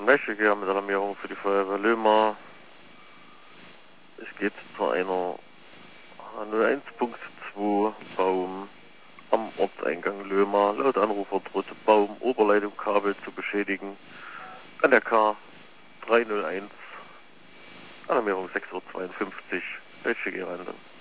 Wäschegeher mit Alarmierung für die Feuerwehr Löhmer. Es geht zu einer H01.2 Baum am Ortseingang Löhmer. Laut Anrufer drohte Baum Oberleitungskabel zu beschädigen. An der K301. Alarmierung 6:52 Uhr. Wäschegeher.